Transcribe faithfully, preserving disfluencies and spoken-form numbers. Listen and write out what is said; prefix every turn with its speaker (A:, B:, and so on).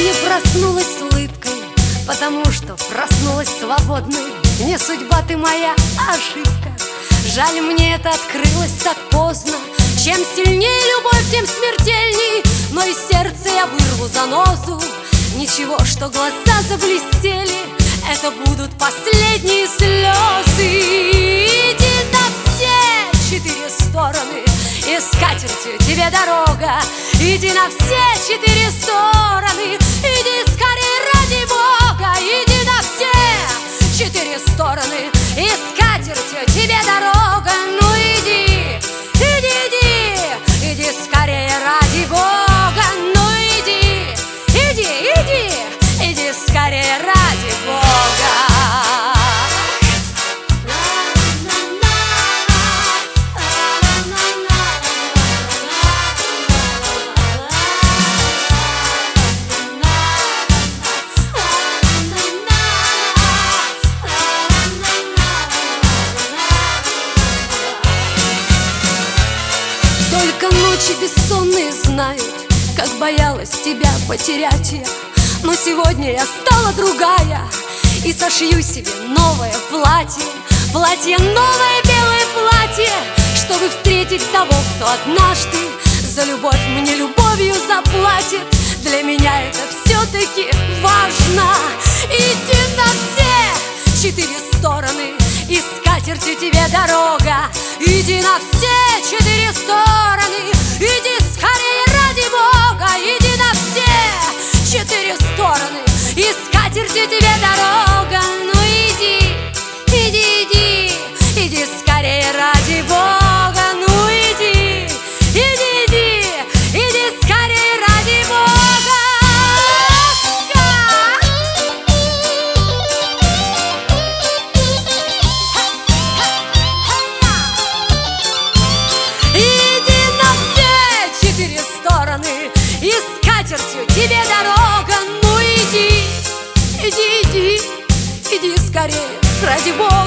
A: Сегодня проснулась с улыбкой, потому что проснулась свободной. Не судьба ты моя, а ошибка. Жаль, мне это открылось так поздно. Чем сильнее любовь, тем смертельней. Но из сердца я вырву занозу. Ничего, что глаза заблестели, это будут последние слезы. Иди на все четыре стороны, и с катертью тебе дорога. Иди на все четыре стороны, иди скорее ради Бога. Иди на все четыре стороны, и с катертью тебе дорога. Ну иди, иди, иди, иди скорее ради Бога. Ну иди, иди, иди, иди скорее ради Бога. Только ночи бессонные знают, как боялась тебя потерять я. Но сегодня я стала другая, и сошью себе новое платье. Платье, новое белое платье, чтобы встретить того, кто однажды за любовь мне любовью заплатит. Для меня это все-таки важно. Иди на все четыре стороны, и с катертью тебе дорога. Иди на все четыре стороны, иди скорее ради Бога. Иди на все четыре стороны, и с катертью тебе дорога. Ну иди, иди, иди, иди скорее ради Бога. Ну иди, иди, иди, иди скорее ради Бога. И с катертью тебе дорога. Ну иди, иди, иди, иди скорее ради Бога.